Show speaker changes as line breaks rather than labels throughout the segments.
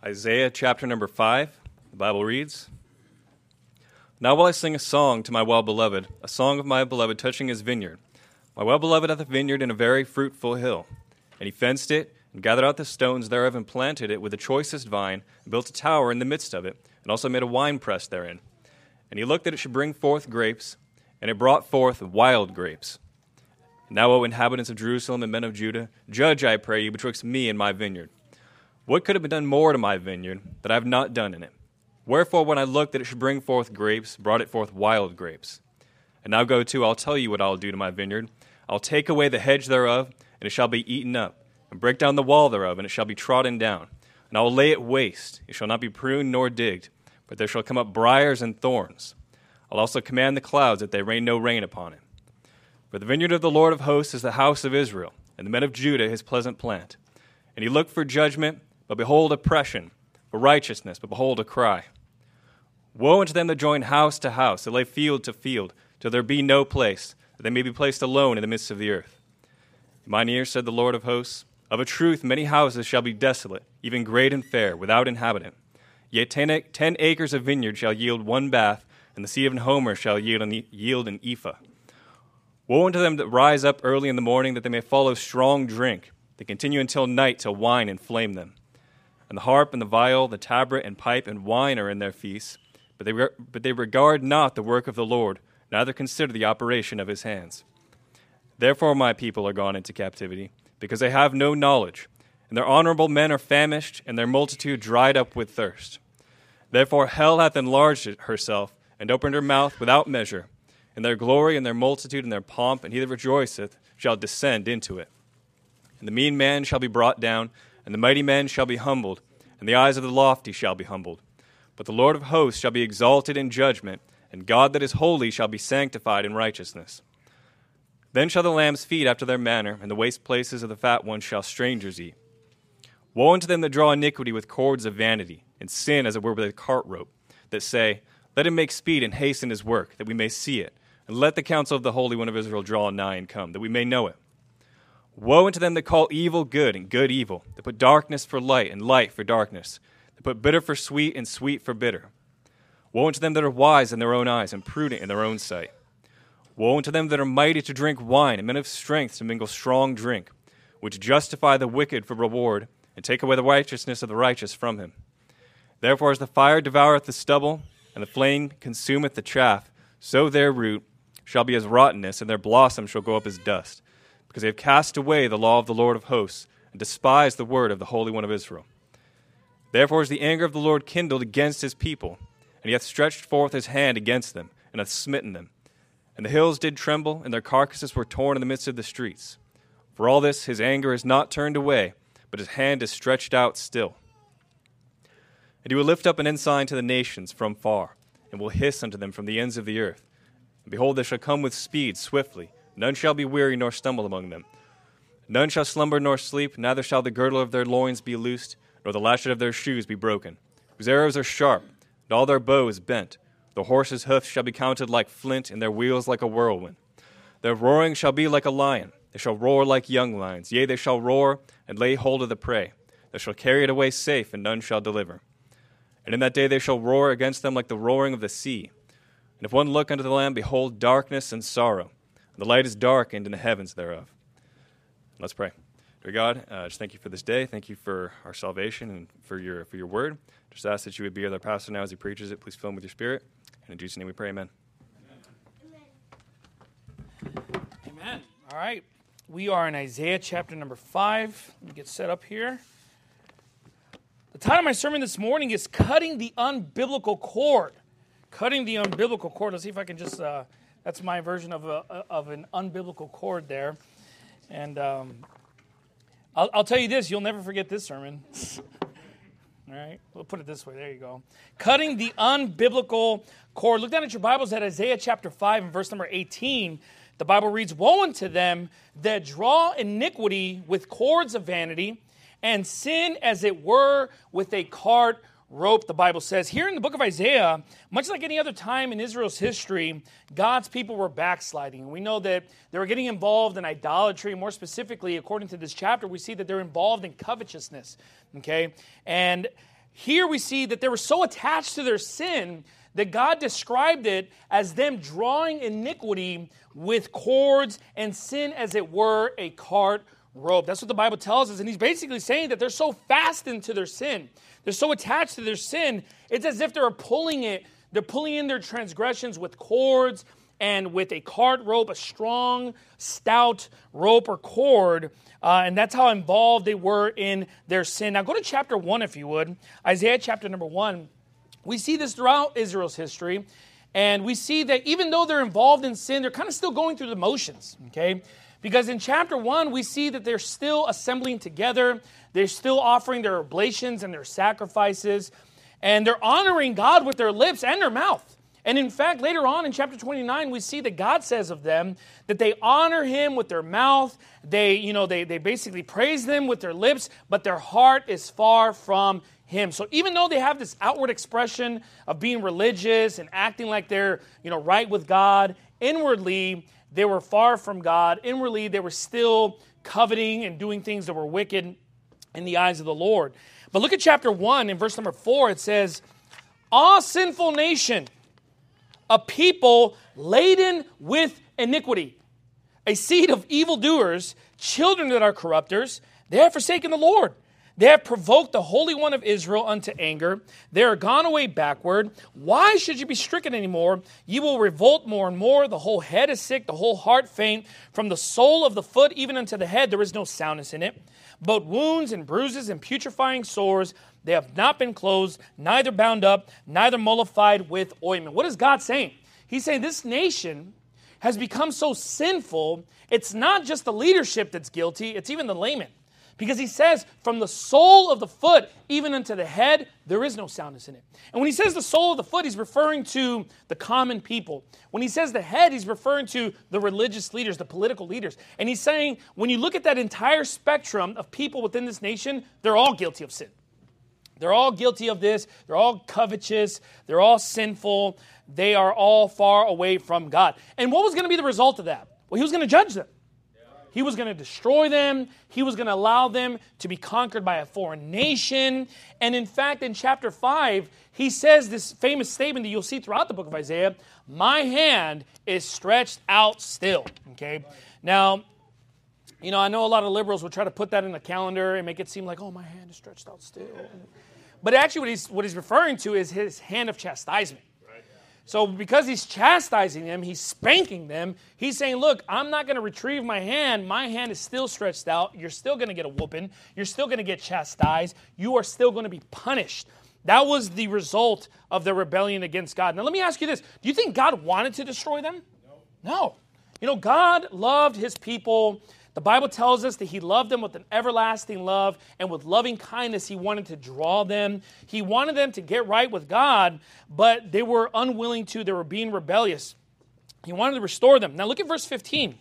Isaiah chapter number 5, the Bible reads, Now will I sing a song to my well-beloved, a song of my beloved touching his vineyard. My well-beloved hath a vineyard in a very fruitful hill. And he fenced it, and gathered out the stones thereof, and planted it with the choicest vine, and built a tower in the midst of it, and also made a winepress therein. And he looked that it should bring forth grapes, and it brought forth wild grapes. And now, O inhabitants of Jerusalem and men of Judah, judge, I pray you, betwixt me and my vineyard. What could have been done more to my vineyard that I have not done in it? Wherefore, when I looked that it should bring forth grapes, brought it forth wild grapes. And now go to, I'll tell you what I'll do to my vineyard. I'll take away the hedge thereof, and it shall be eaten up, and break down the wall thereof, and it shall be trodden down. And I will lay it waste, it shall not be pruned nor digged, but there shall come up briars and thorns. I'll also command the clouds that they rain no rain upon it. For the vineyard of the Lord of hosts is the house of Israel, and the men of Judah his pleasant plant. And he looked for judgment, but behold oppression, for righteousness, but behold a cry. Woe unto them that join house to house, that lay field to field, till there be no place, that they may be placed alone in the midst of the earth. In mine ear said the Lord of hosts, Of a truth many houses shall be desolate, even great and fair, without inhabitant. Yet 10 acres of vineyard shall yield one bath, and the sea of an homer shall yield an ephah. Woe unto them that rise up early in the morning, that they may follow strong drink, that continue until night till wine inflame them. And the harp and the viol, the tabret and pipe and wine are in their feasts, but they regard not the work of the Lord, neither consider the operation of his hands. Therefore my people are gone into captivity, because they have no knowledge, and their honorable men are famished, and their multitude dried up with thirst. Therefore hell hath enlarged herself, and opened her mouth without measure, and their glory and their multitude and their pomp, and he that rejoiceth shall descend into it. And the mean man shall be brought down, and the mighty man shall be humbled, and the eyes of the lofty shall be humbled. But the Lord of hosts shall be exalted in judgment, and God that is holy shall be sanctified in righteousness. Then shall the lambs feed after their manner, and the waste places of the fat ones shall strangers eat. Woe unto them that draw iniquity with cords of vanity, and sin as it were with a cart rope, that say, Let him make speed and hasten his work, that we may see it, and let the counsel of the Holy One of Israel draw nigh and come, that we may know it. Woe unto them that call evil good and good evil, that put darkness for light and light for darkness, that put bitter for sweet and sweet for bitter. Woe unto them that are wise in their own eyes and prudent in their own sight. Woe unto them that are mighty to drink wine and men of strength to mingle strong drink, which justify the wicked for reward and take away the righteousness of the righteous from him. Therefore as the fire devoureth the stubble and the flame consumeth the chaff, so their root shall be as rottenness and their blossom shall go up as dust, because they have cast away the law of the Lord of hosts and despised the word of the Holy One of Israel. Therefore is the anger of the Lord kindled against his people, and he hath stretched forth his hand against them, and hath smitten them. And the hills did tremble, and their carcasses were torn in the midst of the streets. For all this his anger is not turned away, but his hand is stretched out still. And he will lift up an ensign to the nations from far, and will hiss unto them from the ends of the earth. And behold, they shall come with speed swiftly. None shall be weary nor stumble among them. None shall slumber nor sleep, neither shall the girdle of their loins be loosed, nor the latchet of their shoes be broken. Whose arrows are sharp, and all their bow is bent. The horses' hoofs shall be counted like flint, and their wheels like a whirlwind. Their roaring shall be like a lion. They shall roar like young lions. Yea, they shall roar, and lay hold of the prey. They shall carry it away safe, and none shall deliver. And in that day they shall roar against them like the roaring of the sea. And if one look unto the Lamb, behold darkness and sorrow. The light is darkened in the heavens thereof. Let's pray. Dear God, just thank you for this day. Thank you for our salvation and for your word. Just ask that you would be with our pastor now as he preaches it. Please fill him with your spirit. And in Jesus' name we pray, amen.
Amen. All right. We are in Isaiah chapter number 5. Let me get set up here. The title of my sermon this morning is Cutting the Unbiblical Cord. Cutting the Unbiblical Cord. Let's see if I can just... that's my version of an unbiblical cord there. And I'll tell you this, you'll never forget this sermon. All right, we'll put it this way. There you go. Cutting the unbiblical cord. Look down at your Bibles at Isaiah chapter 5 and verse number 18. The Bible reads, Woe unto them that draw iniquity with cords of vanity, and sin as it were with a cart rope, the Bible says. Here in the book of Isaiah, much like any other time in Israel's history, God's people were backsliding. We know that they were getting involved in idolatry. More specifically, according to this chapter, we see that they're involved in covetousness. Okay? And here we see that they were so attached to their sin that God described it as them drawing iniquity with cords and sin as it were a cart rope. That's what the Bible tells us. And he's basically saying that they're so fastened to their sin. They're so attached to their sin. It's as if they're pulling in their transgressions with cords and with a cart rope, a strong, stout rope or cord. And that's how involved they were in their sin. Now go to chapter 1 if you would. Isaiah chapter number 1. We see this throughout Israel's history. And we see that even though they're involved in sin, they're kind of still going through the motions. Okay? Because in chapter 1, we see that they're still assembling together. They're still offering their oblations and their sacrifices. And they're honoring God with their lips and their mouth. And in fact, later on in chapter 29, we see that God says of them that they honor Him with their mouth. They basically praise Him with their lips, but their heart is far from Him. So even though they have this outward expression of being religious and acting like they're right with God, inwardly they were far from God. Inwardly they were still coveting and doing things that were wicked in the eyes of the Lord. But look at chapter 1 in verse number 4. It says, "Ah, sinful nation, a people laden with iniquity, a seed of evildoers, children that are corrupters. They have forsaken the Lord. They have provoked the Holy One of Israel unto anger. They are gone away backward. Why should you be stricken anymore? You will revolt more and more. The whole head is sick, the whole heart faint. From the sole of the foot even unto the head there is no soundness in it. But wounds and bruises and putrefying sores, they have not been closed, neither bound up, neither mollified with ointment." What is God saying? He's saying this nation has become so sinful, it's not just the leadership that's guilty, it's even the laymen. Because he says, from the sole of the foot, even unto the head, there is no soundness in it. And when he says the sole of the foot, he's referring to the common people. When he says the head, he's referring to the religious leaders, the political leaders. And he's saying, when you look at that entire spectrum of people within this nation, they're all guilty of sin. They're all guilty of this. They're all covetous. They're all sinful. They are all far away from God. And what was going to be the result of that? Well, he was going to judge them. He was going to destroy them. He was going to allow them to be conquered by a foreign nation. And in fact, in chapter 5, he says this famous statement that you'll see throughout the book of Isaiah, "My hand is stretched out still." Okay? Now, I know a lot of liberals would try to put that in the calendar and make it seem like, oh, my hand is stretched out still. But actually what he's referring to is his hand of chastisement. So because he's chastising them, he's spanking them, he's saying, look, I'm not going to retrieve my hand. My hand is still stretched out. You're still going to get a whooping. You're still going to get chastised. You are still going to be punished. That was the result of their rebellion against God. Now let me ask you this. Do you think God wanted to destroy them? No. God loved His people. The Bible tells us that He loved them with an everlasting love, and with loving kindness He wanted to draw them. He wanted them to get right with God, but they were unwilling to. They were being rebellious. He wanted to restore them. Now look at verse 15.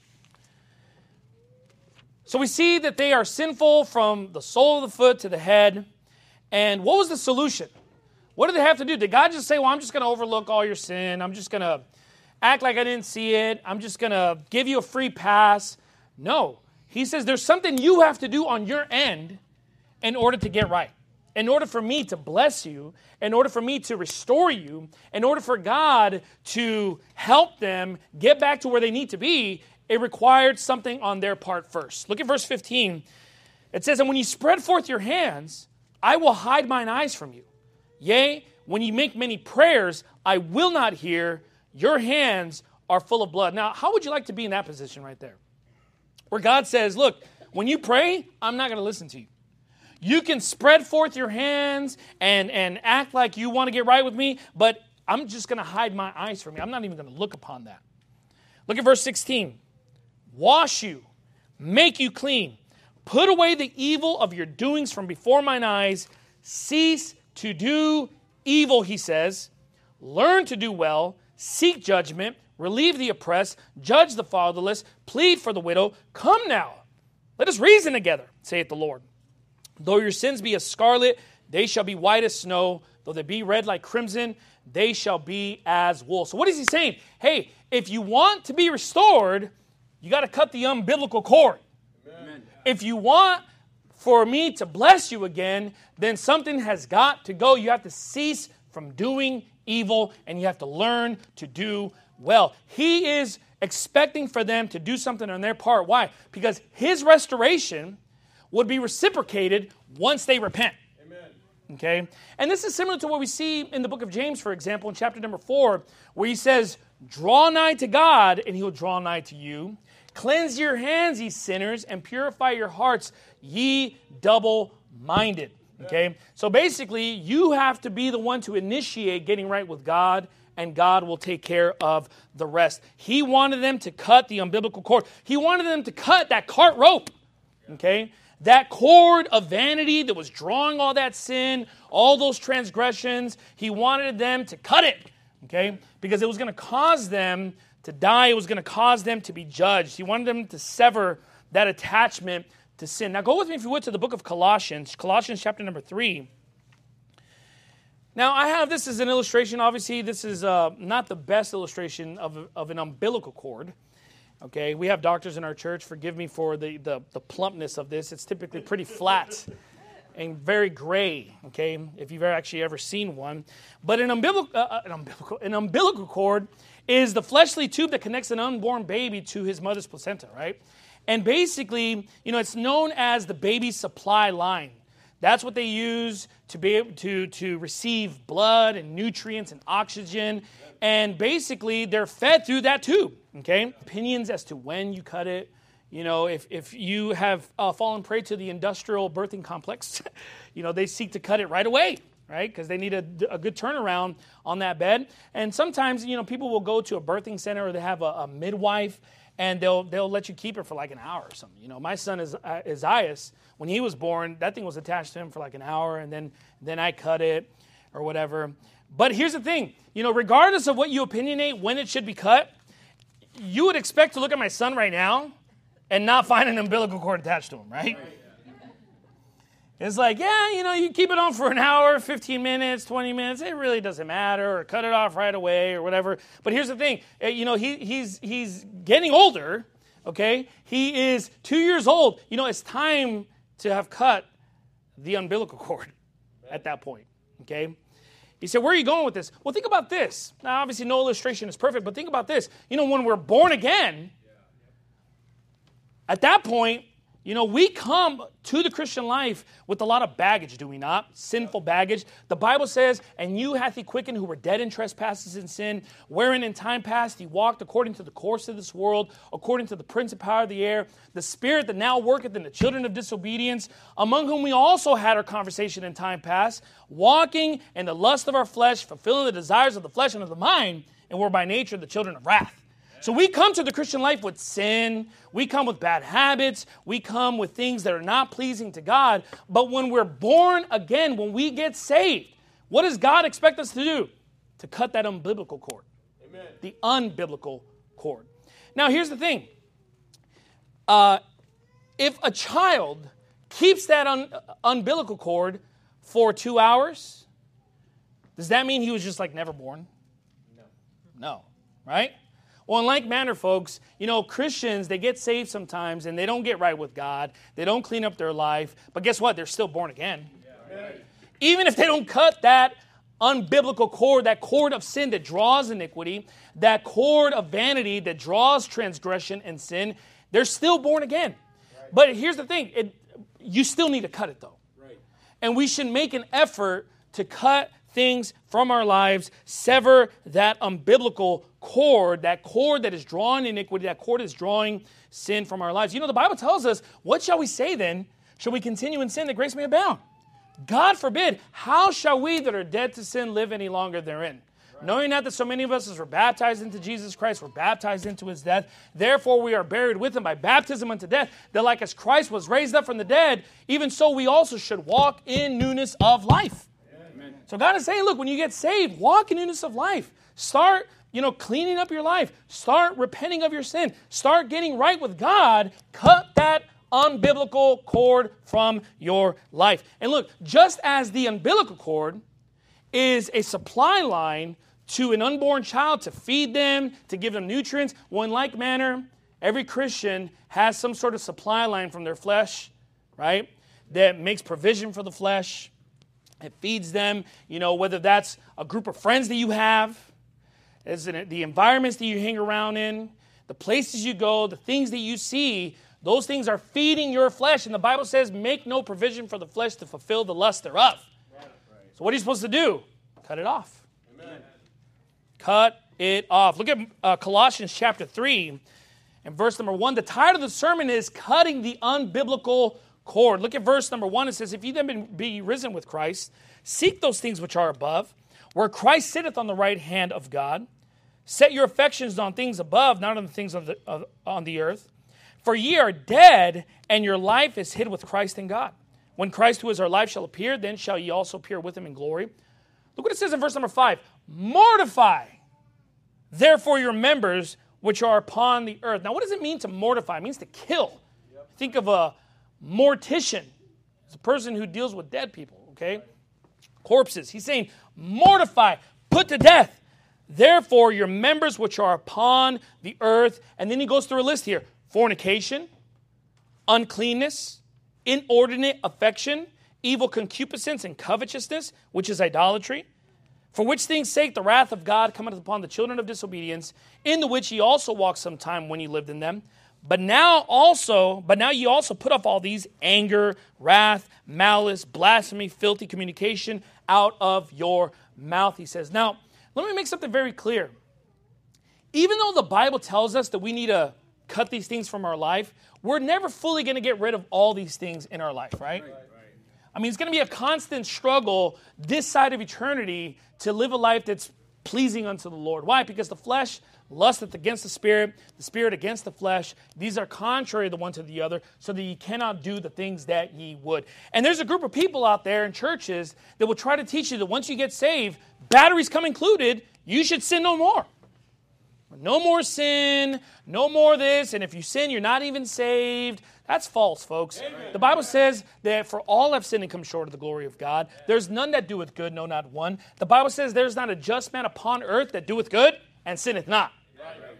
So we see that they are sinful from the sole of the foot to the head. And what was the solution? What did they have to do? Did God just say, well, I'm just going to overlook all your sin. I'm just going to act like I didn't see it. I'm just going to give you a free pass. No. He says there's something you have to do on your end in order to get right. In order for me to bless you, in order for me to restore you, in order for God to help them get back to where they need to be, it required something on their part first. Look at verse 15. It says, "And when you spread forth your hands, I will hide mine eyes from you. Yea, when you make many prayers, I will not hear. Your hands are full of blood." Now, how would you like to be in that position right there? Where God says, look, when you pray, I'm not going to listen to you. You can spread forth your hands and act like you want to get right with me, but I'm just going to hide my eyes from you. I'm not even going to look upon that. Look at verse 16. "Wash you, make you clean. Put away the evil of your doings from before mine eyes. Cease to do evil," he says. "Learn to do well. Seek judgment. Relieve the oppressed. Judge the fatherless. Plead for the widow. Come now. Let us reason together, saith the Lord. Though your sins be as scarlet, they shall be white as snow. Though they be red like crimson, they shall be as wool." So what is he saying? Hey, if you want to be restored, you got to cut the umbilical cord. Amen. If you want for me to bless you again, then something has got to go. You have to cease from doing evil, and you have to learn to do well. He is expecting for them to do something on their part. Why? Because his restoration would be reciprocated once they repent. Amen. Okay? And this is similar to what we see in the book of James, for example, in chapter number 4, where he says, draw nigh to God, and he will draw nigh to you. Cleanse your hands, ye sinners, and purify your hearts, ye double-minded. Okay? So basically, you have to be the one to initiate getting right with God, and God will take care of the rest. He wanted them to cut the umbilical cord. He wanted them to cut that cart rope. Okay? That cord of vanity that was drawing all that sin, all those transgressions, he wanted them to cut it. Okay? Because it was going to cause them to die. It was going to cause them to be judged. He wanted them to sever that attachment to sin. Now go with me, if you would, to the book of Colossians. Colossians chapter number 3. Now I have this as an illustration. Obviously, this is not the best illustration of an umbilical cord. Okay, we have doctors in our church. Forgive me for the plumpness of this. It's typically pretty flat and very gray, okay, if you've actually ever seen one. But an umbilical cord is the fleshly tube that connects an unborn baby to his mother's placenta, right? And basically, it's known as the baby supply line. That's what they use to be able to receive blood and nutrients and oxygen. And basically, they're fed through that tube, okay? Opinions as to when you cut it. If you have fallen prey to the industrial birthing complex, they seek to cut it right away, right? Because they need a good turnaround on that bed. And sometimes, people will go to a birthing center or they have a midwife, and they'll let you keep it for like an hour or something. My son Isaias, when he was born, that thing was attached to him for like an hour, and then I cut it or whatever. But here's the thing, regardless of what you opinionate when it should be cut, you would expect to look at my son right now and not find an umbilical cord attached to him, right? It's like, you keep it on for an hour, 15 minutes, 20 minutes. It really doesn't matter, or cut it off right away or whatever. But here's the thing. He's getting older, okay? He is 2 years old. It's time to have cut the umbilical cord at that point, okay? He said, where are you going with this? Well, think about this. Now, obviously, no illustration is perfect, but think about this. When we're born again, at that point, we come to the Christian life with a lot of baggage, do we not? Sinful baggage. The Bible says, and you hath he quickened who were dead in trespasses and sin, wherein in time past he walked according to the course of this world, according to the prince of power of the air, the spirit that now worketh in the children of disobedience, among whom we also had our conversation in time past, walking in the lust of our flesh, fulfilling the desires of the flesh and of the mind, and were by nature the children of wrath. So we come to the Christian life with sin, we come with bad habits, we come with things that are not pleasing to God. But when we're born again, when we get saved, what does God expect us to do? To cut that umbilical cord. Amen. The unbiblical cord. Now here's the thing. If a child keeps that umbilical cord for 2 hours, does that mean he was just like never born? No. Right? Well, in like manner, folks, Christians, they get saved sometimes and they don't get right with God. They don't clean up their life. But guess what? They're still born again. Yeah, right. Even if they don't cut that unbiblical cord, that cord of sin that draws iniquity, that cord of vanity that draws transgression and sin, they're still born again. Right. But here's the thing. You still need to cut it, though. Right. And we should make an effort to cut things from our lives, sever that umbilical cord that is drawing iniquity, that cord is drawing sin from our lives. The Bible tells us, what shall we say then? Shall we continue in sin that grace may abound? God forbid. How shall we that are dead to sin live any longer therein? Right. Knowing not that so many of us as were baptized into Jesus Christ, were baptized into his death. Therefore we are buried with him by baptism unto death, that like as Christ was raised up from the dead, even so we also should walk in newness of life. Amen. So God is saying, look, when you get saved, walk in newness of life. Start cleaning up your life. Start repenting of your sin. Start getting right with God. Cut that unbiblical cord from your life. And look, just as the umbilical cord is a supply line to an unborn child to feed them, to give them nutrients, well, in like manner, every Christian has some sort of supply line from their flesh, right, that makes provision for the flesh. It feeds them, whether that's a group of friends that you have, the environments that you hang around in, the places you go, the things that you see, those things are feeding your flesh. And the Bible says, make no provision for the flesh to fulfill the lust thereof. So what are you supposed to do? Cut it off. Amen. Cut it off. Look at Colossians chapter 3 and verse number 1. The title of the sermon is Cutting the Unbiblical Cord. Look at verse number 1. It says, if you then be risen with Christ, seek those things which are above, where Christ sitteth on the right hand of God. Set your affections on things above, not on the things on the earth. For ye are dead, and your life is hid with Christ in God. When Christ, who is our life, shall appear, then shall ye also appear with him in glory. Look what it says in verse number 5. Mortify, therefore, your members which are upon the earth. Now, what does it mean to mortify? It means to kill. Think of a mortician. It's a person who deals with dead people, okay? Corpses. He's saying, mortify, put to death. Therefore, your members which are upon the earth. And then he goes through a list here. Fornication, uncleanness, inordinate affection, evil concupiscence and covetousness, which is idolatry. For which things' sake the wrath of God cometh upon the children of disobedience, in the which ye also walked sometime when ye lived in them. But now ye also put off all these: anger, wrath, malice, blasphemy, filthy communication out of your mouth, he says. Now, let me make something very clear. Even though the Bible tells us that we need to cut these things from our life, we're never fully going to get rid of all these things in our life, right? I mean, it's going to be a constant struggle this side of eternity to live a life that's pleasing unto the Lord. Why? Because the flesh lusteth against the spirit against the flesh. These are contrary the one to the other, so that ye cannot do the things that ye would. And there's a group of people out there in churches that will try to teach you that once you get saved, batteries come included, you should sin no more. No more sin, no more this, and if you sin, you're not even saved. That's false, folks. Amen. The Bible says that for all have sinned and come short of the glory of God. There's none that doeth good, no, not one. The Bible says there's not a just man upon earth that doeth good and sinneth not. Right.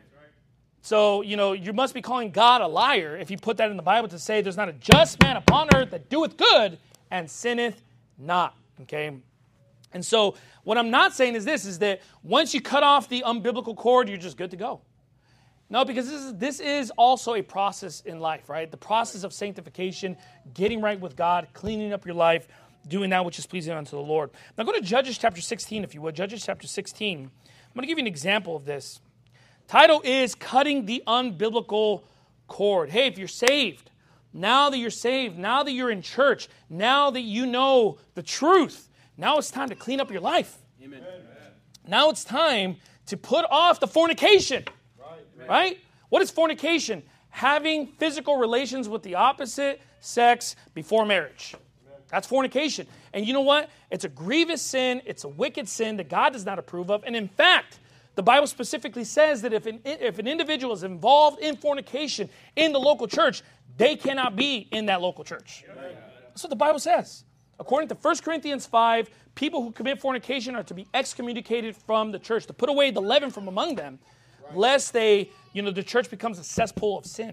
So, you must be calling God a liar if you put that in the Bible to say there's not a just man upon earth that doeth good and sinneth not. Okay? And so what I'm not saying is this, is that once you cut off the unbiblical cord, you're just good to go. No, because this is also a process in life, right? The process of sanctification, getting right with God, cleaning up your life, doing that which is pleasing unto the Lord. Now go to Judges chapter 16, if you would. Judges chapter 16. I'm going to give you an example of this. Title is Cutting the Unbiblical Cord. Hey, if you're saved, now that you're in church, now that you know the truth, now it's time to clean up your life. Amen. Now it's time to put off the fornication. Right? What is fornication? Having physical relations with the opposite sex before marriage. That's fornication. And you know what? It's a grievous sin. It's a wicked sin that God does not approve of. And in fact, the Bible specifically says that if an individual is involved in fornication in the local church, they cannot be in that local church. That's what the Bible says. According to 1 Corinthians 5, people who commit fornication are to be excommunicated from the church, to put away the leaven from among them, lest the church becomes a cesspool of sin.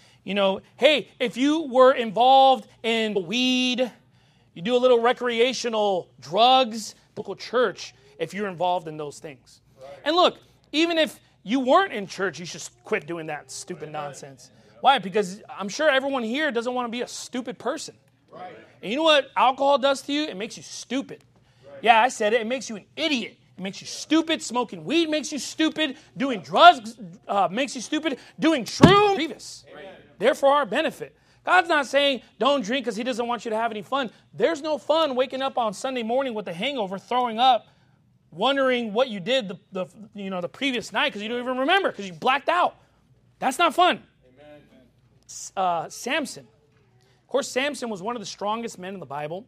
Hey, if you were involved in weed, you do a little recreational drugs, local church, if you're involved in those things. Right. And look, even if you weren't in church, you should quit doing that stupid nonsense. Why? Because I'm sure everyone here doesn't want to be a stupid person. Right. And you know what alcohol does to you? It makes you stupid. Right. Yeah, I said it. It makes you an idiot. It makes you stupid. Smoking weed makes you stupid. Doing drugs makes you stupid. Doing true grievous. They're for our benefit. God's not saying don't drink because he doesn't want you to have any fun. There's no fun waking up on Sunday morning with a hangover, throwing up, wondering what you did the previous night because you don't even remember because you blacked out. That's not fun. Samson. Of course, Samson was one of the strongest men in the Bible.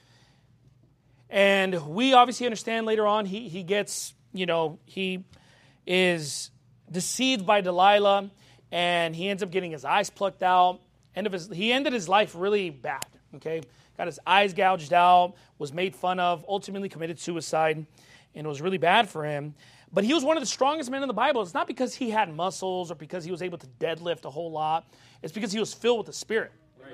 And we obviously understand later on he gets, he is deceived by Delilah and he ends up getting his eyes plucked out. He ended his life really bad, okay? Got his eyes gouged out, was made fun of, ultimately committed suicide, and it was really bad for him. But he was one of the strongest men in the Bible. It's not because he had muscles or because he was able to deadlift a whole lot. It's because he was filled with the Spirit. Right.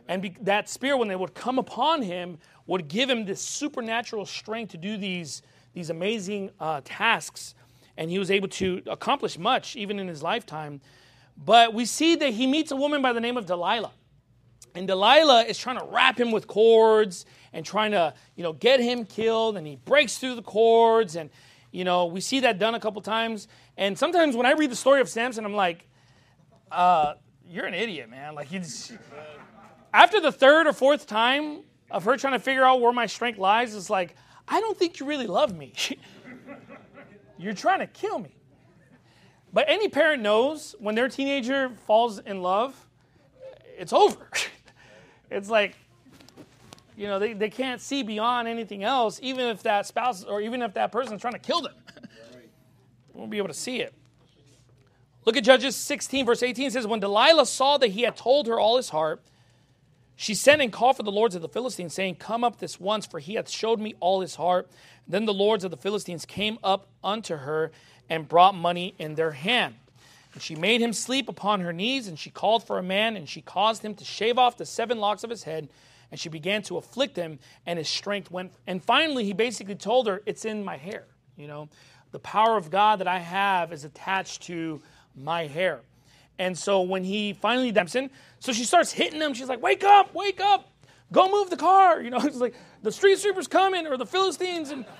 And that spirit, when they would come upon him, would give him this supernatural strength to do these amazing tasks. And he was able to accomplish much, even in his lifetime. But we see that he meets a woman by the name of Delilah. And Delilah is trying to wrap him with cords and trying to, get him killed. And he breaks through the cords. And, we see that done a couple times. And sometimes when I read the story of Samson, I'm like, you're an idiot, man. Like, after the third or fourth time of her trying to figure out where my strength lies, it's like, I don't think you really love me. You're trying to kill me. But any parent knows when their teenager falls in love, it's over. It's like, they can't see beyond anything else, even if that spouse or even if that person is trying to kill them. They won't be able to see it. Look at Judges 16, verse 18. It says, when Delilah saw that he had told her all his heart, she sent and called for the lords of the Philistines, saying, come up this once, for he hath showed me all his heart. Then the lords of the Philistines came up unto her and brought money in their hand. And she made him sleep upon her knees, and she called for a man, and she caused him to shave off the 7 locks of his head, and she began to afflict him, and his strength went. And finally, he basically told her, it's in my hair. The power of God that I have is attached to my hair. And so when he finally dumps in, so she starts hitting him. She's like, wake up, go move the car. It's like the street sweeper's coming or the Philistines. And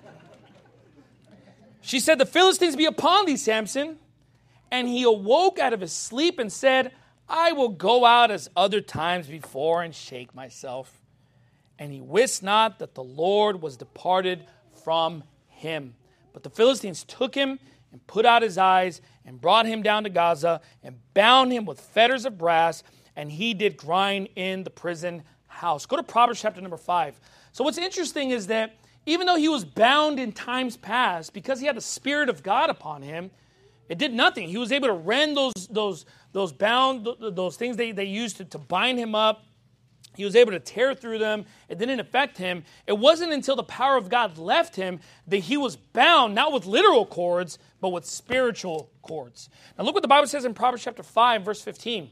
she said, the Philistines be upon thee, Samson. And he awoke out of his sleep and said, I will go out as other times before and shake myself. And he wist not that the Lord was departed from him. But the Philistines took him and put out his eyes and brought him down to Gaza and bound him with fetters of brass, and he did grind in the prison house. Go to Proverbs chapter number 5. So what's interesting is that even though he was bound in times past, because he had the Spirit of God upon him, it did nothing. He was able to rend those things they used to bind him up. He was able to tear through them. It didn't affect him. It wasn't until the power of God left him that he was bound, not with literal cords, but with spiritual cords. Now look what the Bible says in Proverbs chapter 5, verse 15.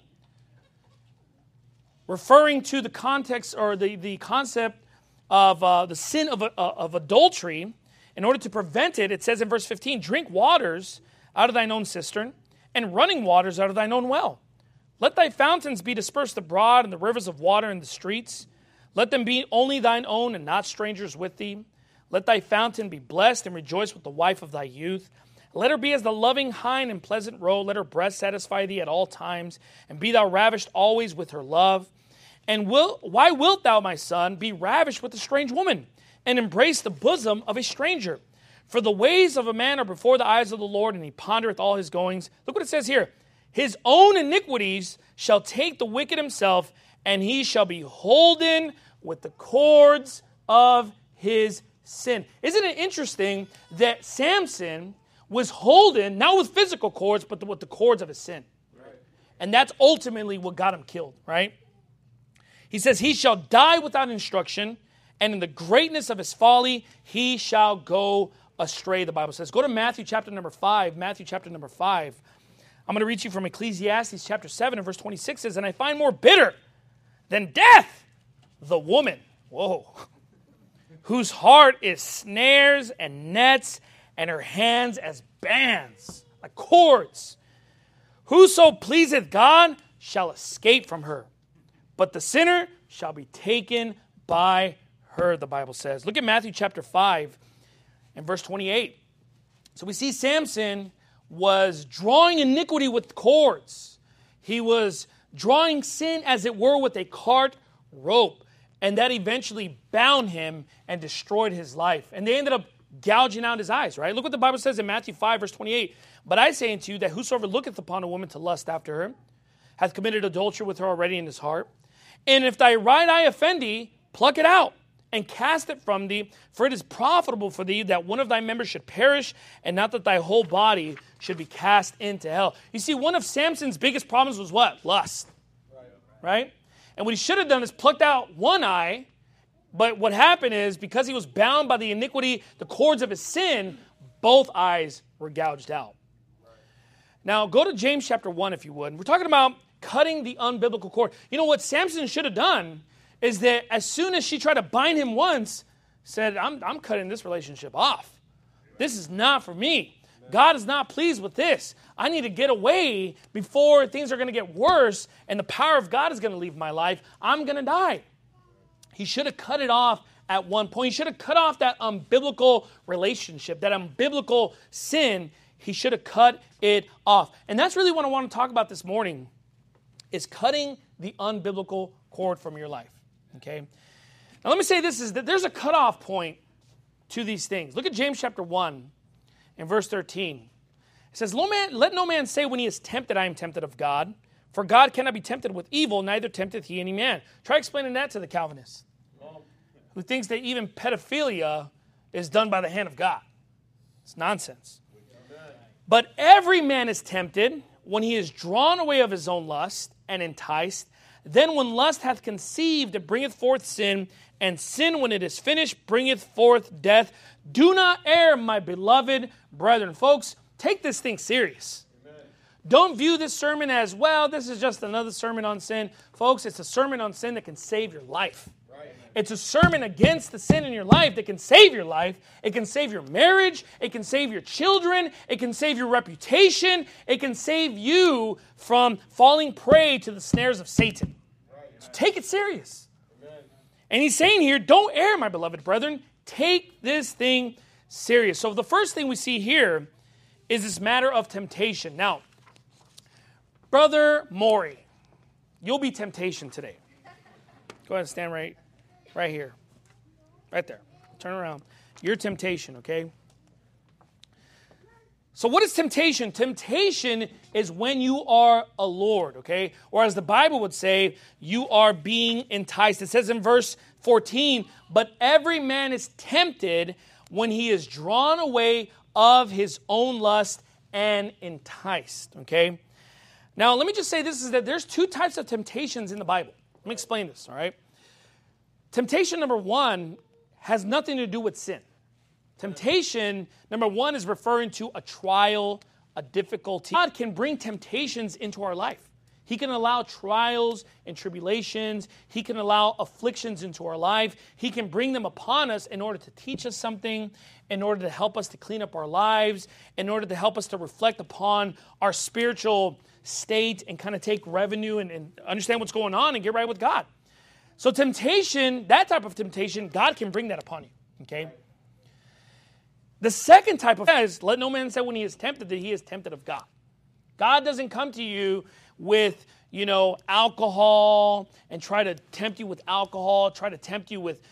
Referring to the context or the concept of the sin of adultery, in order to prevent it, it says in verse 15, drink waters out of thine own cistern, and running waters out of thine own well. Let thy fountains be dispersed abroad, and the rivers of water in the streets. Let them be only thine own, and not strangers with thee. Let thy fountain be blessed, and rejoice with the wife of thy youth. Let her be as the loving hind and pleasant roe. Let her breast satisfy thee at all times, and be thou ravished always with her love. And why wilt thou, my son, be ravished with a strange woman, and embrace the bosom of a stranger? For the ways of a man are before the eyes of the Lord, and he pondereth all his goings. Look what it says here. His own iniquities shall take the wicked himself, and he shall be holden with the cords of his sin. Isn't it interesting that Samson was holden, not with physical cords, but with the cords of his sin? Right. And that's ultimately what got him killed, right? He says, he shall die without instruction, and in the greatness of his folly, he shall go astray, the Bible says. Go to Matthew chapter number 5. Matthew chapter number 5. I'm going to read to you from Ecclesiastes chapter 7 and verse 26 says, and I find more bitter than death the woman, whose heart is snares and nets, and her hands as bands, like cords. Whoso pleaseth God shall escape from her, but the sinner shall be taken by her, the Bible says. Look at Matthew chapter 5 and verse 28. So we see Samson was drawing iniquity with cords. He was drawing sin, as it were, with a cart rope. And that eventually bound him and destroyed his life. And they ended up gouging out his eyes, right? Look what the Bible says in Matthew 5, verse 28. But I say unto you that whosoever looketh upon a woman to lust after her hath committed adultery with her already in his heart. And if thy right eye offend thee, pluck it out and cast it from thee, for it is profitable for thee that one of thy members should perish, and not that thy whole body should be cast into hell. You see, one of Samson's biggest problems was what? Lust. Right? And what he should have done is plucked out one eye, but what happened is, because he was bound by the iniquity, the cords of his sin, both eyes were gouged out. Now, go to James chapter 1, if you would. We're talking about Cutting the unbiblical cord. You know what Samson should have done is that as soon as she tried to bind him once, said, I'm cutting this relationship off. This is not for me. God is not pleased with this. I need to get away before things are going to get worse and the power of God is going to leave my life. I'm going to die. He should have cut it off at one point. He should have cut off that unbiblical relationship, that unbiblical sin. He should have cut it off. And that's really what I want to talk about this morning, is cutting the unbiblical cord from your life. Okay? Now let me say this, is that there's a cutoff point to these things. Look at James chapter 1 and verse 13. It says, let no man say when he is tempted, I am tempted of God. For God cannot be tempted with evil, neither tempteth he any man. Try explaining that to the Calvinist, who thinks that even pedophilia is done by the hand of God. It's nonsense. But every man is tempted when he is drawn away of his own lust and enticed. Then when lust hath conceived, it bringeth forth sin, and sin, when it is finished, bringeth forth death. Do not err, my beloved brethren. Folks, take this thing serious. Amen. Don't view this sermon as, well, this is just another sermon on sin. Folks, it's a sermon on sin that can save your life. Right. It's a sermon against the sin in your life that can save your life. It can save your marriage. It can save your children. It can save your reputation. It can save you from falling prey to the snares of Satan. Right. So take it serious. And he's saying here, don't err, my beloved brethren. Take this thing serious. So the first thing we see here is this matter of temptation. Now, Brother Maury, you'll be temptation today. Go ahead and stand right here. Right there. Turn around. You're temptation, okay? So what is temptation? Temptation is when you are allured, okay? Or as the Bible would say, you are being enticed. It says in verse 14, but every man is tempted when he is drawn away of his own lust and enticed, okay? Now, let me just say this, is that there's two types of temptations in the Bible. Let me explain this, all right? Temptation number one has nothing to do with sin. Temptation, number one, is referring to a trial, a difficulty. God can bring temptations into our life. He can allow trials and tribulations. He can allow afflictions into our life. He can bring them upon us in order to teach us something, in order to help us to clean up our lives, in order to help us to reflect upon our spiritual state and kind of take revenue and understand what's going on and get right with God. So temptation, that type of temptation, God can bring that upon you, okay? The second type of is, let no man say when he is tempted that he is tempted of God. God doesn't come to you with, alcohol and try to tempt you with alcohol, try to tempt you with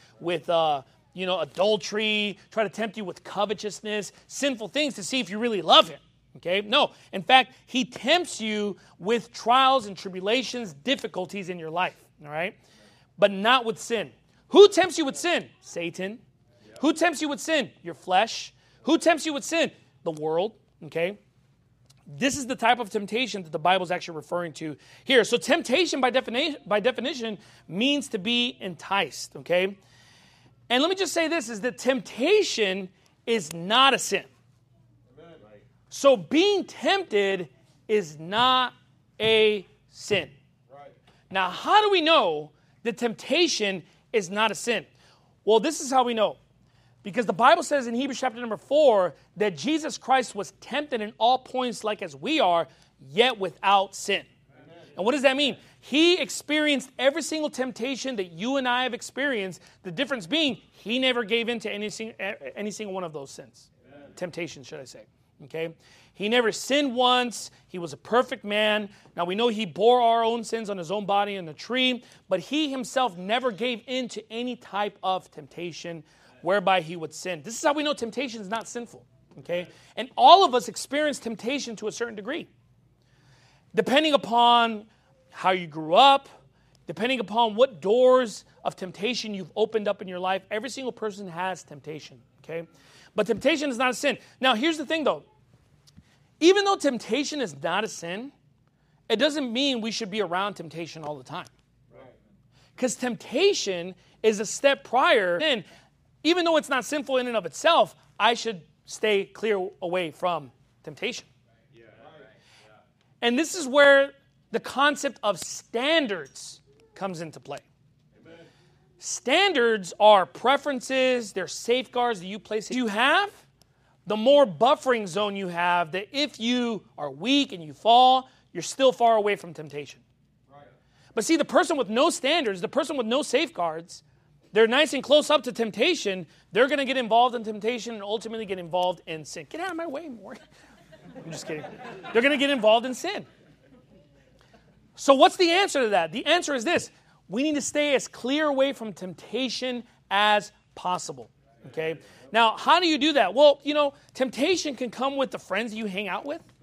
adultery, try to tempt you with covetousness, sinful things to see if you really love him. Okay? No. In fact, he tempts you with trials and tribulations, difficulties in your life. All right? But not with sin. Who tempts you with sin? Satan. Yeah. Who tempts you with sin? Your flesh. Who tempts you with sin? The world, okay? This is the type of temptation that the Bible is actually referring to here. So temptation by definition means to be enticed, okay? And let me just say this, is that temptation is not a sin. Amen. So being tempted is not a sin. Right. Now, how do we know that temptation is not a sin? Well, this is how we know. Because the Bible says in Hebrews chapter number 4 that Jesus Christ was tempted in all points like as we are, yet without sin. Amen. And what does that mean? He experienced every single temptation that you and I have experienced. The difference being, he never gave in to any single one of those sins. Amen. Temptations, should I say. Okay? He never sinned once. He was a perfect man. Now we know he bore our own sins on his own body in the tree, but he himself never gave in to any type of temptation whereby he would sin. This is how we know temptation is not sinful, okay? And all of us experience temptation to a certain degree. Depending upon how you grew up, depending upon what doors of temptation you've opened up in your life, every single person has temptation, okay? But temptation is not a sin. Now, here's the thing, though. Even though temptation is not a sin, it doesn't mean we should be around temptation all the time. Because temptation is a step prior. Then, even though it's not sinful in and of itself, I should stay clear away from temptation. And this is where the concept of standards comes into play. Amen. Standards are preferences, they're safeguards that you place. You have, the more buffering zone you have, that if you are weak and you fall, you're still far away from temptation. Right. But see, the person with no standards, the person with no safeguards, they're nice and close up to temptation, they're going to get involved in temptation and ultimately get involved in sin. Get out of my way, Morgan. I'm just kidding. They're going to get involved in sin. So what's the answer to that? The answer is this. We need to stay as clear away from temptation as possible. Okay? Now, how do you do that? Well, temptation can come with the friends you hang out with.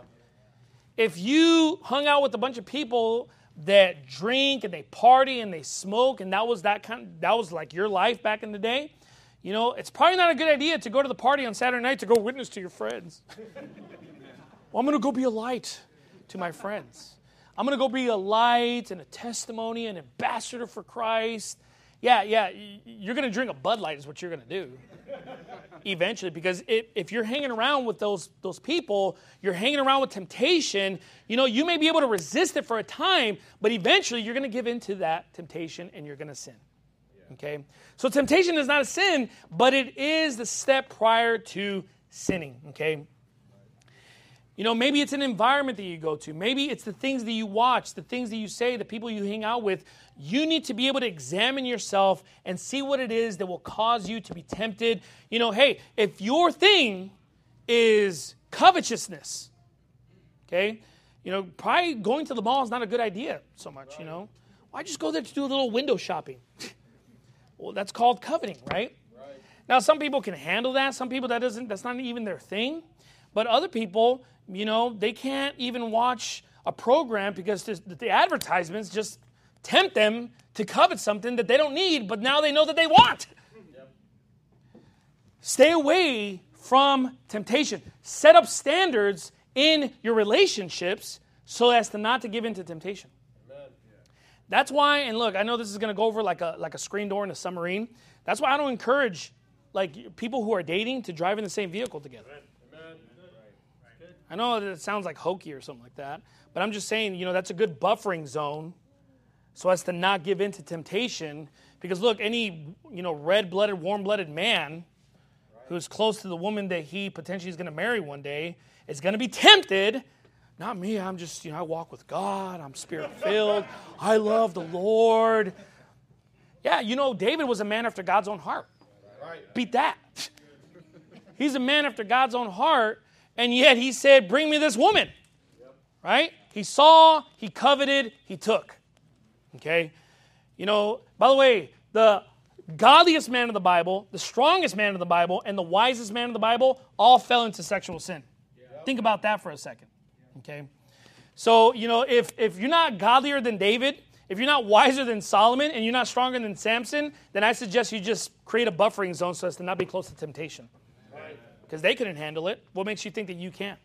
If you hung out with a bunch of people that drink and they party and they smoke and that was like your life back in the day, it's probably not a good idea to go to the party on Saturday night to go witness to your friends. Well, I'm going to go be a light to my friends. I'm going to go be a light and a testimony, an ambassador for Christ. Yeah, you're going to drink a Bud Light is what you're going to do eventually, because if you're hanging around with those people, you're hanging around with temptation, you may be able to resist it for a time, but eventually you're going to give into that temptation and you're going to sin. Okay? So temptation is not a sin, but it is the step prior to sinning. Okay? Maybe it's an environment that you go to. Maybe it's the things that you watch, the things that you say, the people you hang out with. You need to be able to examine yourself and see what it is that will cause you to be tempted. Hey, if your thing is covetousness, okay, probably going to the mall is not a good idea so much, Why just go there to do a little window shopping? Well, that's called coveting, right? Now, some people can handle that. Some people that's not even their thing. But other people, they can't even watch a program because the advertisements just tempt them to covet something that they don't need, but now they know that they want. Yep. Stay away from temptation. Set up standards in your relationships so as to not to give in to temptation. Amen. That's why, and look, I know this is going to go over like a screen door in a submarine. That's why I don't encourage people who are dating to drive in the same vehicle together. Amen. I know that it sounds like hokey or something like that, but I'm just saying, that's a good buffering zone so as to not give in to temptation. Because look, any, red-blooded, warm-blooded man who's close to the woman that he potentially is going to marry one day is going to be tempted. Not me, I'm just, I walk with God, I'm spirit-filled, I love the Lord. Yeah, David was a man after God's own heart. Beat that. He's a man after God's own heart. And yet he said, bring me this woman, right? He saw, he coveted, he took, okay? By the way, the godliest man of the Bible, the strongest man of the Bible, and the wisest man of the Bible all fell into sexual sin. Think about that for a second, okay? So, if you're not godlier than David, if you're not wiser than Solomon, and you're not stronger than Samson, then I suggest you just create a buffering zone so as to not be close to temptation. Because they couldn't handle it. What makes you think that you can?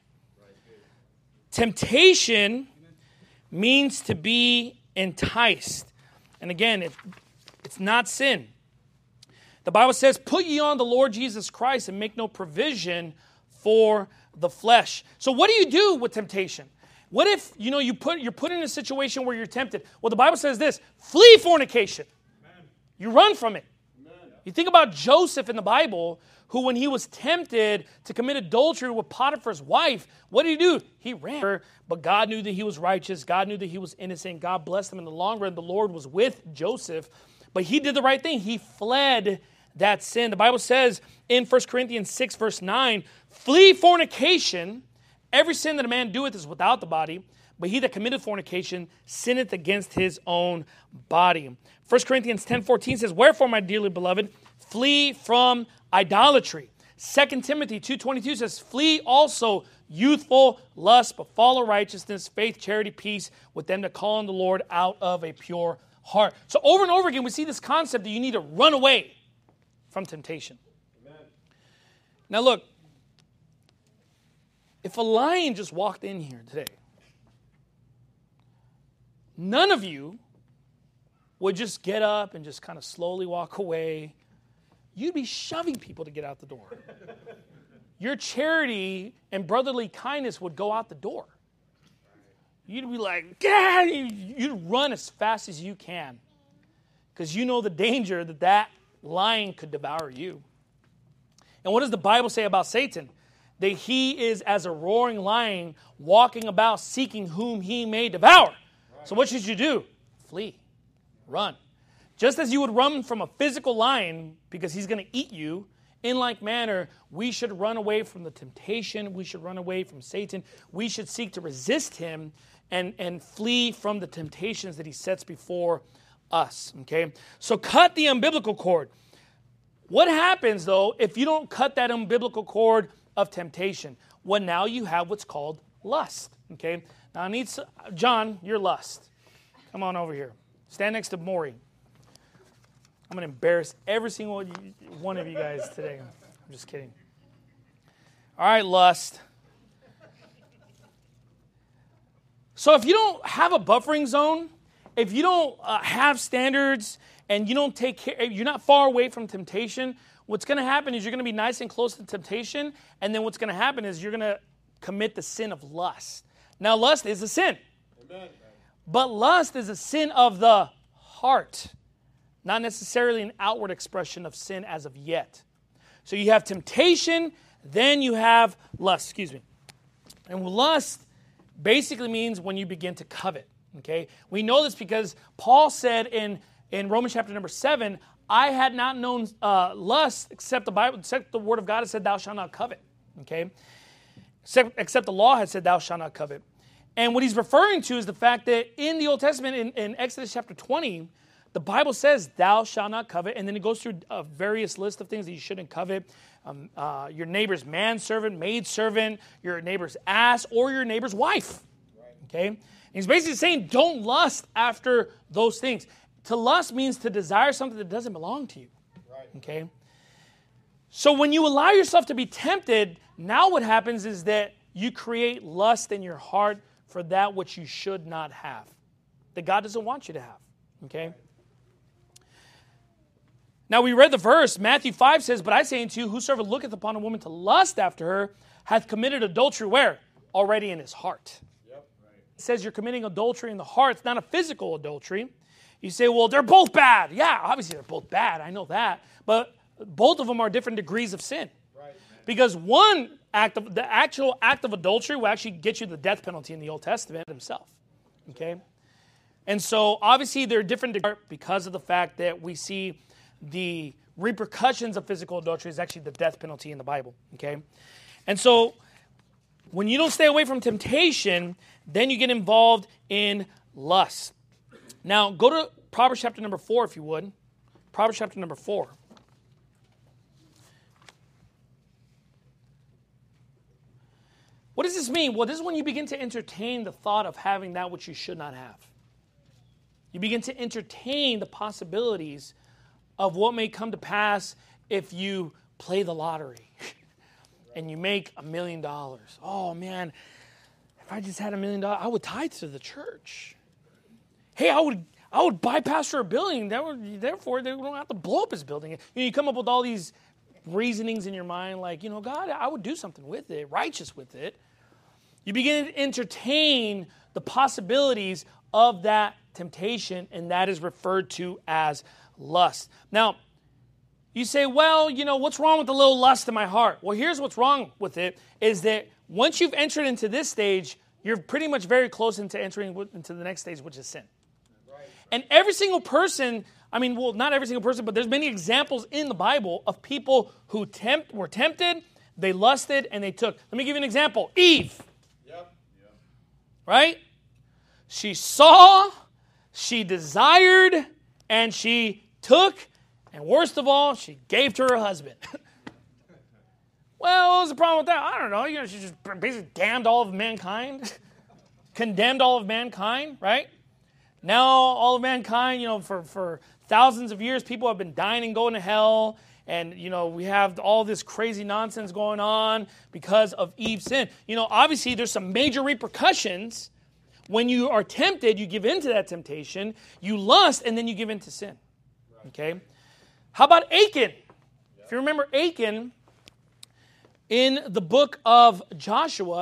Temptation means to be enticed. And again, it's not sin. The Bible says, put ye on the Lord Jesus Christ and make no provision for the flesh. So what do you do with temptation? What if, you're put in a situation where you're tempted? Well, the Bible says this, flee fornication. Amen. You run from it. Amen. You think about Joseph in the Bible, who when he was tempted to commit adultery with Potiphar's wife, what did he do? He ran. But God knew that he was righteous. God knew that he was innocent. God blessed him in the long run. The Lord was with Joseph. But he did the right thing. He fled that sin. The Bible says in 1 Corinthians 6, verse 9, flee fornication. Every sin that a man doeth is without the body, but he that committeth fornication sinneth against his own body. 1 Corinthians 10:14 says, wherefore, my dearly beloved, flee from idolatry. 2 Timothy 2:22 says, flee also youthful lust, but follow righteousness, faith, charity, peace with them that call on the Lord out of a pure heart. So over and over again, we see this concept that you need to run away from temptation. Amen. Now look, if a lion just walked in here today, none of you would just get up and just kind of slowly walk away. You'd be shoving people to get out the door. Your charity and brotherly kindness would go out the door. you'd be like, yeah, you'd run as fast as you can because you know the danger that lion could devour you. And what does the Bible say about Satan? That he is as a roaring lion walking about seeking whom he may devour. Right. So what should you do? Flee. Run. Just as you would run from a physical lion because he's going to eat you, in like manner, we should run away from the temptation. We should run away from Satan. We should seek to resist him and flee from the temptations that he sets before us. Okay? So cut the umbilical cord. What happens, though, if you don't cut that umbilical cord of temptation? Well, now you have what's called lust. Okay? Now I need John, your lust. Come on over here. Stand next to Maury. I'm going to embarrass every single one of you guys today. I'm just kidding. All right, lust. So if you don't have a buffering zone, if you don't have standards, and you don't take care, you're not far away from temptation, what's going to happen is you're going to be nice and close to temptation, and then what's going to happen is you're going to commit the sin of lust. Now, lust is a sin. Amen. But lust is a sin of the heart, not necessarily an outward expression of sin as of yet. So you have temptation, then you have lust, And lust basically means when you begin to covet, okay? We know this because Paul said in Romans chapter number 7, I had not known lust except the Bible, except the word of God had said, thou shalt not covet, okay? Except the law had said, thou shalt not covet. And what he's referring to is the fact that in the Old Testament, in Exodus chapter 20, the Bible says, thou shalt not covet, and then it goes through a various list of things that you shouldn't covet. Your neighbor's manservant, maidservant, your neighbor's ass, or your neighbor's wife. Okay? And he's basically saying, don't lust after those things. To lust means to desire something that doesn't belong to you. Okay? So when you allow yourself to be tempted, now what happens is that you create lust in your heart for that which you should not have, that God doesn't want you to have. Okay? Now we read the verse, Matthew 5 says, but I say unto you, whosoever looketh upon a woman to lust after her, hath committed adultery where? Already in his heart. Yep. Right. It says you're committing adultery in the heart. It's not a physical adultery. You say, well, they're both bad. Yeah, obviously they're both bad. I know that. But both of them are different degrees of sin. Right. Because one the actual act of adultery will actually get you the death penalty in the Old Testament himself. Okay? And so obviously they're different degrees because of the fact that we see the repercussions of physical adultery is actually the death penalty in the Bible, okay? And so when you don't stay away from temptation, then you get involved in lust. Now, go to Proverbs chapter number 4, if you would. Proverbs chapter number 4. What does this mean? Well, this is when you begin to entertain the thought of having that which you should not have. You begin to entertain the possibilities of what may come to pass if you play the lottery and you make $1 million. Oh man, if I just had $1 million, I would tithe to the church. Hey, I would buy Pastor a building. Therefore, they don't have to blow up his building. You come up with all these reasonings in your mind, like, God, I would do something with it, righteous with it. You begin to entertain the possibilities of that temptation, and that is referred to as lust. Now, you say, well, what's wrong with the little lust in my heart? Well, here's what's wrong with it, is that once you've entered into this stage, you're pretty much very close into entering into the next stage, which is sin. Right. And every single person, not every single person, but there's many examples in the Bible of people who were tempted, they lusted, and they took. Let me give you an example. Eve. Yep. Right? She saw, she desired, and she took, and worst of all, she gave to her husband. Well, what was the problem with that? I don't know. She just basically damned all of mankind, condemned all of mankind, right? Now, all of mankind, for thousands of years, people have been dying and going to hell, and, we have all this crazy nonsense going on because of Eve's sin. Obviously, there's some major repercussions. When you are tempted, you give in to that temptation, you lust, and then you give in to sin. Okay? How about Achan? If you remember Achan, in the book of Joshua,